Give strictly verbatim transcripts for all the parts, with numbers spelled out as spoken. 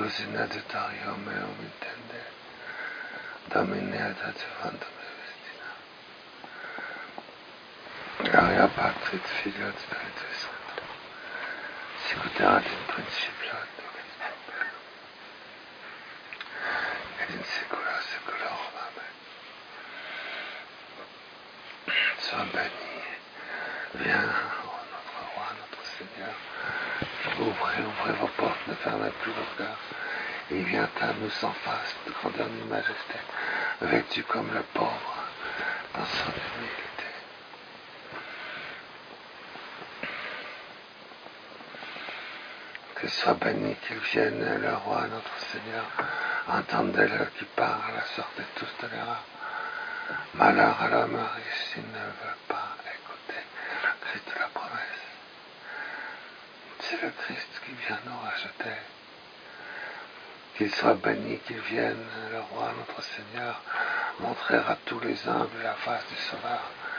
Deus in adutario meo intende, Domine ad adjuvantum vestina. Gloria Patri et Filio et Spiritus Sancto, sicut erat in principio et nunc et semper, et in saecula saeculorum. Amen. Sois béni, viens, ô notre roi, notre Seigneur. Ouvrez, ouvrez vos portes, ne fermez plus vos cœurs. Et viens à nous sans face, de grandeur de majesté, vêtu comme le pauvre dans son humilité. Que soit béni, qu'il vienne le roi, notre Seigneur. Entendez-le qui parle, sortez tous de l'erreur. Malheur à l'homme riche s'il ne veut pas écouter le Christ de la promesse. C'est le Christ qui vient nous racheter. Qu'il soit béni, qu'il vienne, le roi, notre Seigneur, montrer à tous les humbles la face du Sauveur.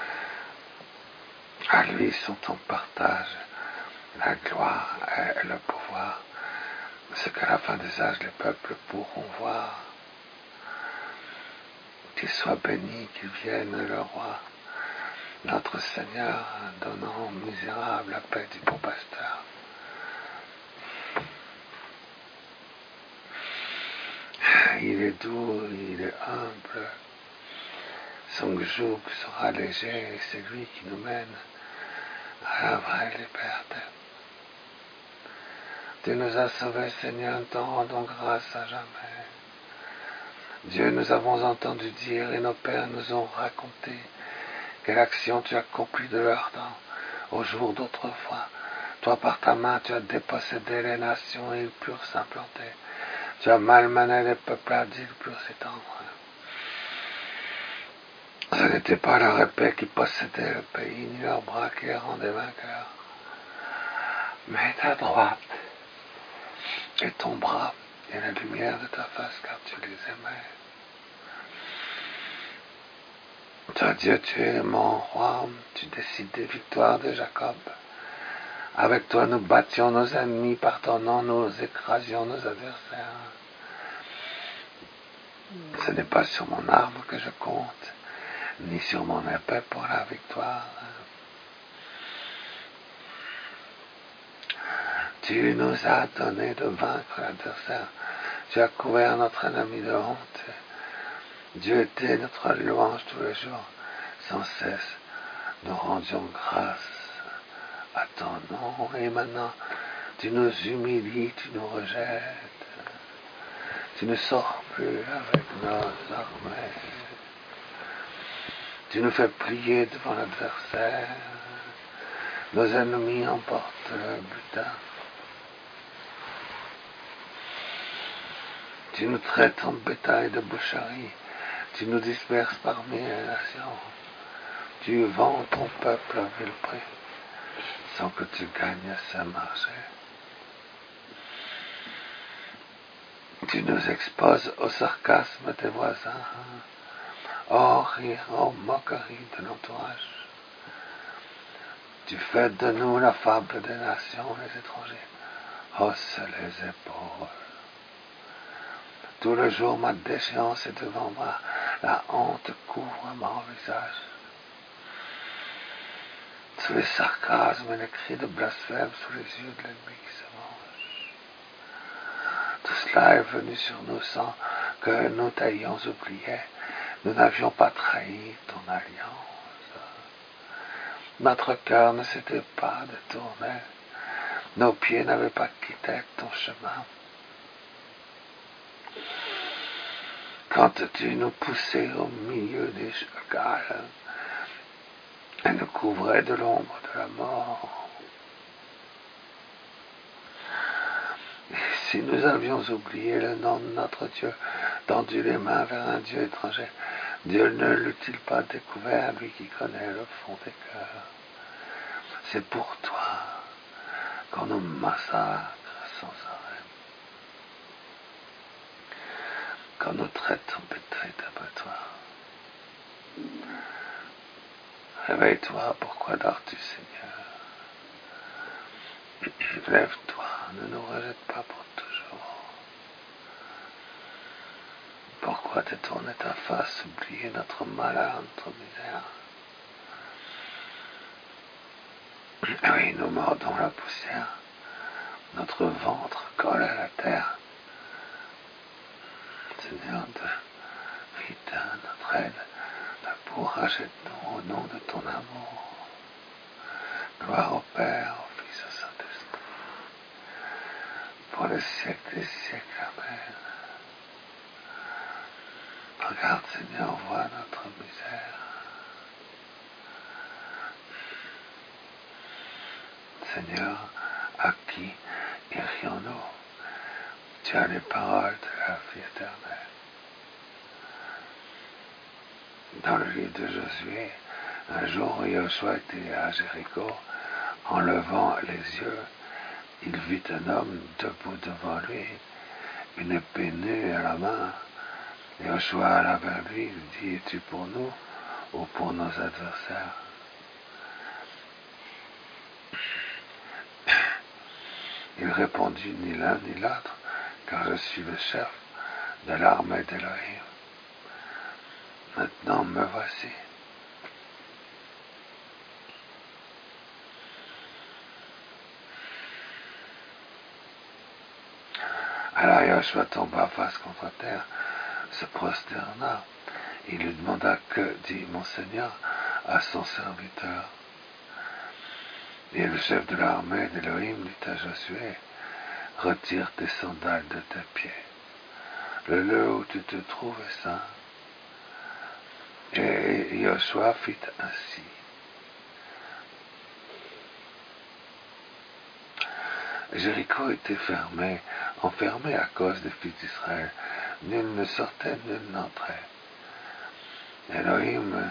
À lui sont en partage la gloire et le pouvoir, ce qu'à la fin des âges les peuples pourront voir. Qu'il soit béni, qu'il vienne, le roi, notre Seigneur, donnant aux misérables la paix du bon pasteur. Il est doux, il est humble, son joug sera léger et c'est lui qui nous mène à la vraie liberté. Tu nous as sauvés, Seigneur, nous t'en rendons grâce à jamais. Dieu, nous avons entendu dire et nos pères nous ont raconté quelle action tu as accomplie de leur temps au jour d'autrefois. Toi, par ta main, tu as dépossédé les nations et ils purent s'implanter. Tu as malmené les peuplades, ils purent s'étendre. Ce n'était pas leur épée qui possédait le pays, ni leurs bras qui les rendaient vainqueurs, mais ta droite et ton bras et la lumière de ta face, car tu les aimais. Toi, Dieu, tu es mon roi, tu décides des victoires de Jacob. Avec toi, nous battions nos ennemis, par ton nom, nous écrasions nos adversaires. Ce n'est pas sur mon arme que je compte, ni sur mon épée pour la victoire. Tu nous as donné de vaincre l'adversaire. Tu as couvert notre ennemi de honte. Dieu était notre louange tous les jours. Sans cesse, nous rendions grâce à ton nom. Et maintenant, tu nous humilies, tu nous rejettes. Tu ne sors plus avec nos armées. Tu nous fais plier devant l'adversaire. Nos ennemis emportent le butin. Tu nous traites en bétail de boucherie. Tu nous disperses parmi les nations. Tu vends ton peuple à vil prix, sans que tu gagnes ce marché. Tu nous exposes au sarcasme des voisins, au rire, aux moqueries de l'entourage. Tu fais de nous la fable des nations, les étrangers. Hausse les épaules. Tout le jour, ma déchéance est devant moi. La honte couvre mon visage. Sous les sarcasmes et les cris de blasphème, sous les yeux de l'ennemi qui se venge. Tout cela est venu sur nous sans que nous t'ayons oublié. Nous n'avions pas trahi ton alliance. Notre cœur ne s'était pas détourné. Nos pieds n'avaient pas quitté ton chemin. Quand tu nous poussais au milieu des chacals et nous couvrais de l'ombre de la mort. Et si nous avions oublié le nom de notre Dieu, tendu les mains vers un Dieu étranger, Dieu ne l'eût-il pas découvert, lui qui connaît le fond des cœurs. C'est pour toi qu'on nous massacre sans arrêt, qu'on nous traite en bétail d'abattoir. Réveille-toi, pourquoi dors-tu, Seigneur? Lève-toi, ne nous rejette pas pour toujours. pourras te tourner ta face, oublier notre malheur, notre misère. Oui, nous mordons la poussière. Notre ventre colle à la terre. Seigneur, de vite notre aide, de courage aide-nous au nom de ton amour. Gloire au Père, au Fils, au Saint-Esprit, pour les siècles des siècles. Amen. Regarde, Seigneur, vois notre misère. Seigneur, à qui irions-nous? Tu as les paroles de la vie éternelle. Dans le livre de Josué, un jour où Josué était à Jéricho, en levant les yeux, il vit un homme debout devant lui, une épée nue à la main. Josué alla vers lui, il dit, es-tu pour nous ou pour nos adversaires? Il répondit, ni l'un ni l'autre, car je suis le chef de l'armée d'Élohim. Maintenant me voici. Alors Josué tomba face contre terre, se prosterna. Il lui demanda, que dit mon Seigneur à son serviteur? Et le chef de l'armée d'Élohim dit à Josué, retire tes sandales de tes pieds. Le lieu où tu te trouves est saint. Et Josué fit ainsi. Jéricho était fermé, enfermé à cause des fils d'Israël. Nul ne sortait, nul n'entrait. Elohim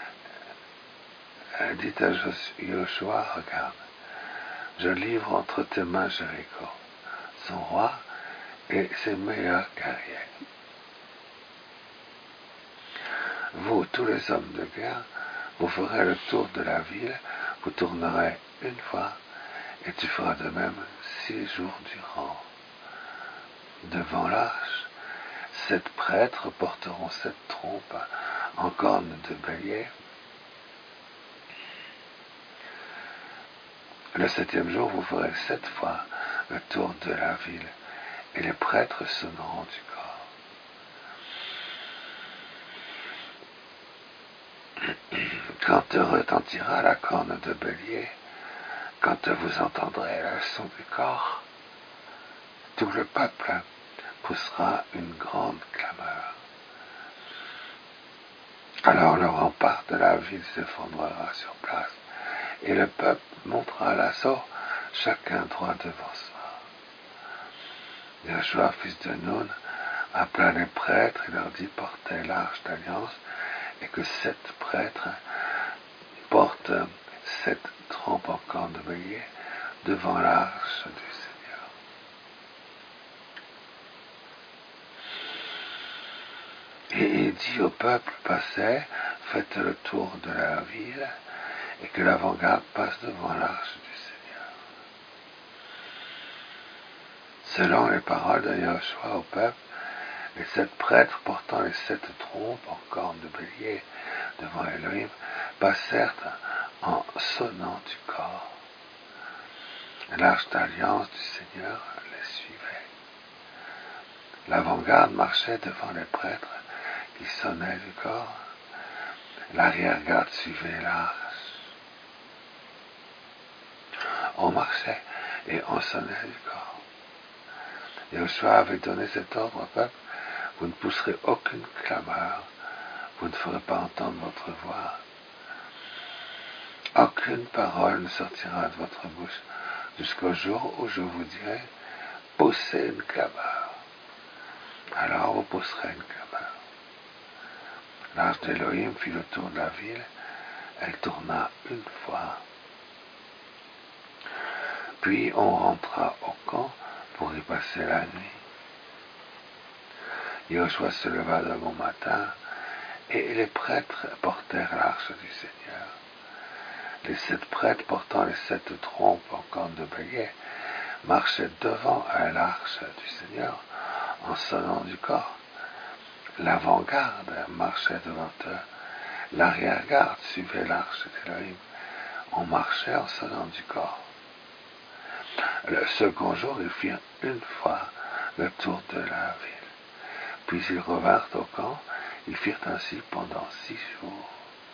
dit à Josué, regarde, je livre entre tes mains Jéricho, son roi et ses meilleurs guerriers. Vous, tous les hommes de guerre, vous ferez le tour de la ville, vous tournerez une fois, et tu feras de même six jours durant. Devant l'arche, sept prêtres porteront sept trompes en cornes de bélier. Le septième jour, vous ferez sept fois le tour de la ville, et les prêtres sonneront du corps. Quand retentira la corne de bélier, quand vous entendrez le son du corps, tout le peuple poussera une grande clameur. Alors le rempart de la ville s'effondrera sur place, et le peuple montera à l'assaut, chacun droit devant soi. Josué, fils de Nun, appela les prêtres et leur dit, portez l'arche d'alliance, et que sept prêtres portent sept trompes en cornes de bélier devant l'arche du Seigneur. Et il dit au peuple, passez, faites le tour de la ville, et que l'avant-garde passe devant l'arche du Seigneur. Selon les paroles de Josué au peuple, les sept prêtres portant les sept trompes en cornes de bélier devant Elohim passèrent en sonnant du corps. L'arche d'alliance du Seigneur les suivait. L'avant-garde marchait devant les prêtres qui sonnaient du corps. L'arrière-garde suivait l'arche. On marchait et on sonnait du corps. Josué avait donné cet ordre au peuple, vous ne pousserez aucune clameur, vous ne ferez pas entendre votre voix. Aucune parole ne sortira de votre bouche jusqu'au jour où je vous dirai, poussez une clameur. Alors vous pousserez une clameur. L'arche d'Élohim fit le tour de la ville, elle tourna une fois. Puis on rentra au camp pour y passer la nuit. Josué se leva de bon matin, et les prêtres portèrent l'arche du Seigneur. Les sept prêtres portant les sept trompes en cornes de bélier marchaient devant à l'arche du Seigneur en sonnant du corps. l'avant-garde marchait devant eux, l'arrière-garde suivait l'arche d'Élohim. On marchait en sonnant du corps. Le second jour, ils firent une fois le tour de la ville. Puis ils revinrent au camp, ils firent ainsi pendant six jours.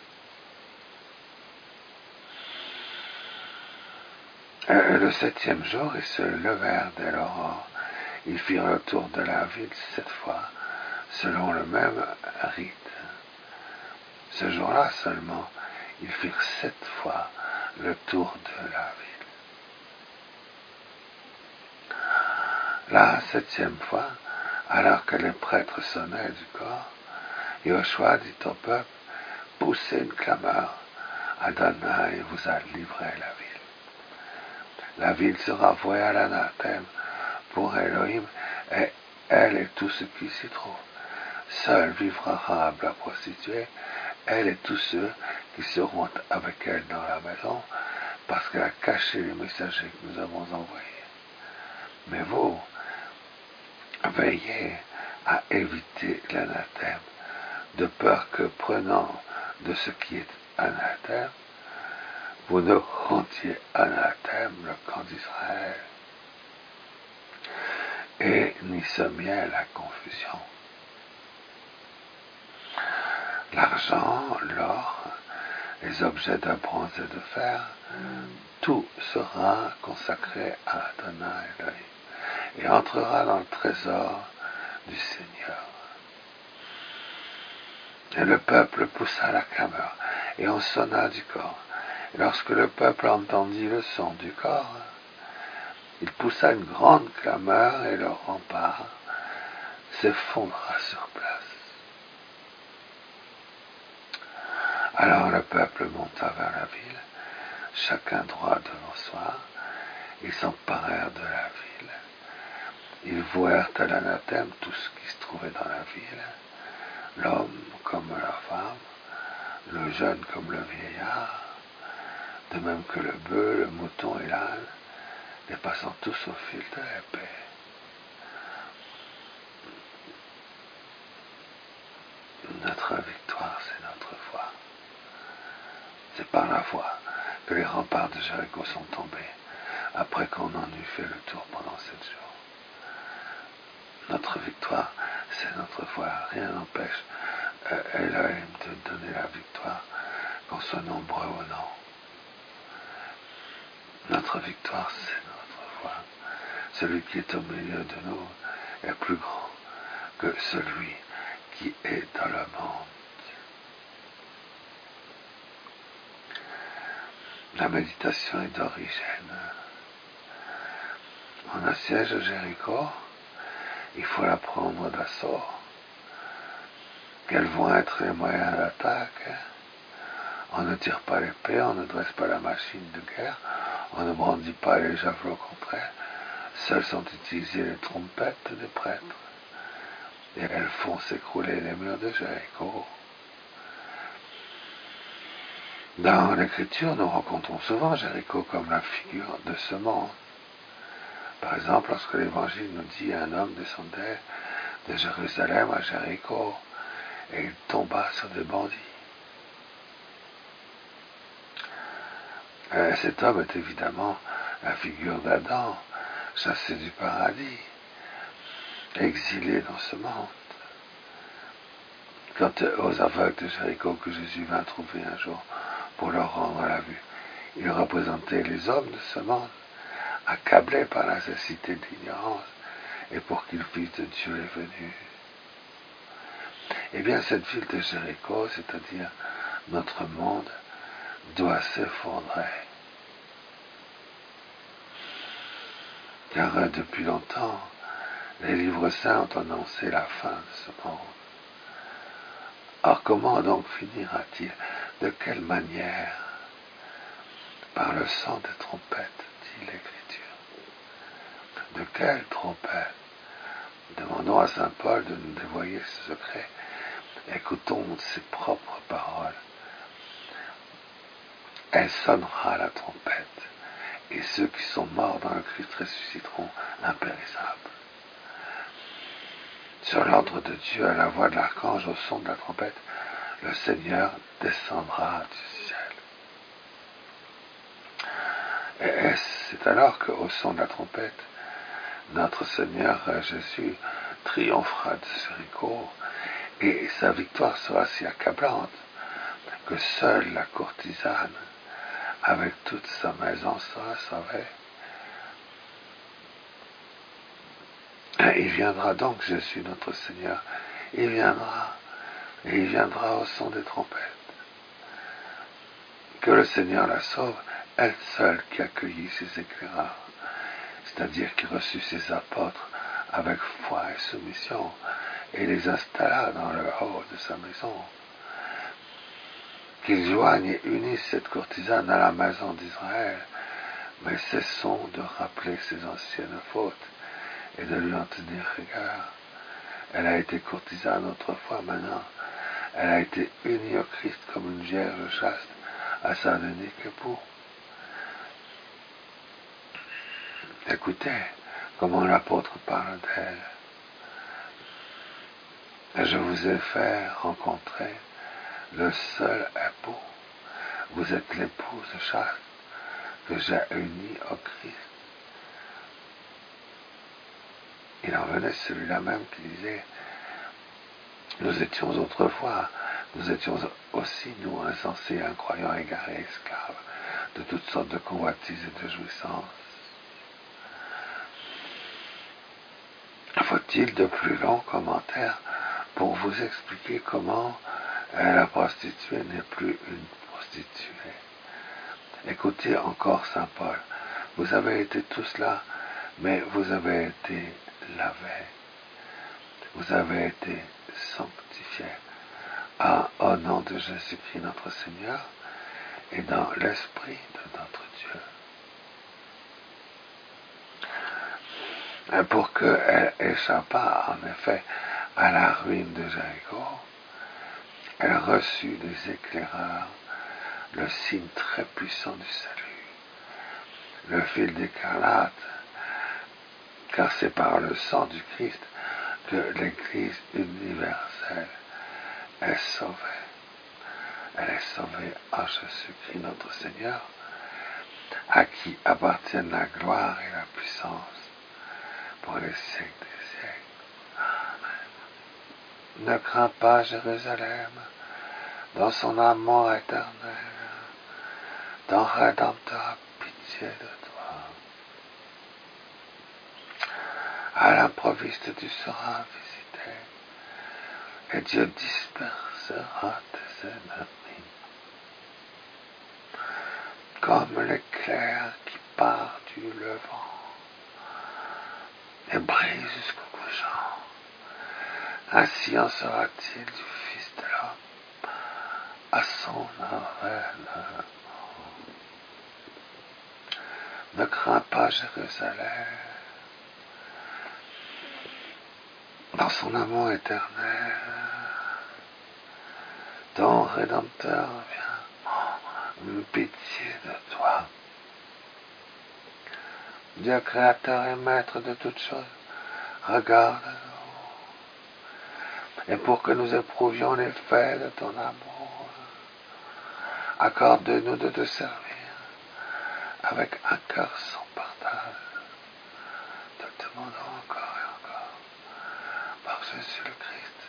Euh, le septième jour, ils se levèrent dès l'aurore. Ils firent le tour de la ville sept fois, selon le même rite. Ce jour-là seulement, ils firent sept fois le tour de la ville. La septième fois, alors que les prêtres sonnaient du corps, Yoshua dit au peuple, poussez une clameur, Adonai vous a livré la ville. La ville sera vouée à l'anathème pour Elohim, et elle et tout ce qui s'y trouve. Seul vivra Rahab la prostituée, elle et tous ceux qui seront avec elle dans la maison, parce qu'elle a caché les messagers que nous avons envoyés. Mais vous, veillez à éviter l'anathème, de peur que, prenant de ce qui est anathème, vous ne rendiez anathème le camp d'Israël, et n'y semiez la confusion. L'argent, l'or, les objets de bronze et de fer, tout sera consacré à Adonai Elohim et entrera dans le trésor du Seigneur. Et le peuple poussa la clameur, et on sonna du corps. Et lorsque le peuple entendit le son du corps, il poussa une grande clameur, et le rempart s'effondra sur place. Alors le peuple monta vers la ville, chacun droit devant soi. Ils s'emparèrent de la ville. Ils vouèrent à l'anathème tout ce qui se trouvait dans la ville, l'homme comme la femme, le jeune comme le vieillard, de même que le bœuf, le mouton et l'âne, dépassant tous au fil de l'épée. Notre victoire, c'est notre foi. C'est par la foi que les remparts de Jéricho sont tombés, après qu'on en eut fait le tour pendant sept jours. Notre victoire, c'est notre foi. Rien n'empêche euh, Elohim de donner la victoire, qu'on soit nombreux ou non. Notre victoire, c'est notre foi. Celui qui est au milieu de nous est plus grand que celui qui est dans le monde. La méditation est d'origine. On assiège Jéricho, il faut la prendre d'assaut. Quels vont être les moyens d'attaque? On ne tire pas l'épée, on ne dresse pas la machine de guerre, on ne brandit pas les javelots contre elle. Seules sont utilisées les trompettes des prêtres. Et elles font s'écrouler les murs de Jéricho. Dans l'Écriture, nous rencontrons souvent Jéricho comme la figure de ce monde. Par exemple, lorsque l'Évangile nous dit un homme descendait de Jérusalem à Jéricho et il tomba sur des bandits. Et cet homme est évidemment la figure d'Adam, chassé du paradis, exilé dans ce monde. Quant aux aveugles de Jéricho que Jésus vint trouver un jour pour leur rendre la vue, ils représentaient les hommes de ce monde, accablés par la cécité de l'ignorance, et pour qui le Fils de Dieu est venu. Eh bien, cette ville de Jéricho, c'est-à-dire notre monde, doit s'effondrer. Car depuis longtemps, les livres saints ont annoncé la fin de ce monde. Or, comment donc finira-t-il? De quelle manière? Par le son des trompettes, dit l'Écriture. De quelle trompette? Demandons à saint Paul de nous dévoiler ce secret. Écoutons ses propres paroles. Elle sonnera la trompette, et ceux qui sont morts dans le Christ ressusciteront impérissables. Sur l'ordre de Dieu, à la voix de l'archange, au son de la trompette, le Seigneur descendra du ciel. Et c'est alors qu'au son de la trompette, notre Seigneur Jésus triomphera de Jéricho, et sa victoire sera si accablante que seule la courtisane, avec toute sa maison, sera sauvée. Il viendra donc, Jésus, notre Seigneur, il viendra, et il viendra au son des trompettes. Que le Seigneur la sauve, elle seule qui accueillit ses éclaireurs, c'est-à-dire qui reçut ses apôtres avec foi et soumission, et les installa dans le haut de sa maison. Qu'ils joignent et unissent cette courtisane à la maison d'Israël, mais cessons de rappeler ses anciennes fautes et de lui en tenir rigueur. Elle a été courtisane autrefois, maintenant elle a été unie au Christ comme une vierge chaste à sa unique époux. Écoutez comment l'apôtre parle d'elle. Je vous ai fait rencontrer le seul époux. Vous êtes l'épouse chaste que j'ai unie au Christ. Il en venait celui-là même qui disait, nous étions autrefois, nous étions aussi, nous, insensés, incroyants, égarés, esclaves de toutes sortes de convoitises et de jouissances. Faut-il de plus longs commentaires pour vous expliquer comment la prostituée n'est plus une prostituée? Écoutez encore Saint Paul, vous avez été tous là, mais vous avez été lavés, vous avez été sanctifiés ah, au nom de Jésus-Christ notre Seigneur et dans l'Esprit de notre Dieu. Pour qu'elle échappât en effet à la ruine de Jéricho, elle reçut des éclaireurs, le signe très puissant du salut, le fil d'écarlate, car c'est par le sang du Christ que l'Église universelle est sauvée. Elle est sauvée en Jésus-Christ notre Seigneur, à qui appartiennent la gloire et la puissance pour les siècles des siècles. Amen. Ne crains pas Jérusalem, dans son amour éternel, ton Rédempteur a pitié de toi. À l'improviste tu seras visité, et Dieu dispersera tes ennemis. Comme l'éclair qui part du levant et brille jusqu'au couchant, ainsi en sera-t-il du Fils de l'homme à son avènement. Ne crains pas Jérusalem, dans son amour éternel, ton Rédempteur vient une pitié de toi. Dieu créateur et maître de toutes choses, regarde-nous. Et pour que nous éprouvions l'effet de ton amour, accorde-nous de te servir avec un cœur sans partage. Te demandons encore et encore, par Jésus le Christ,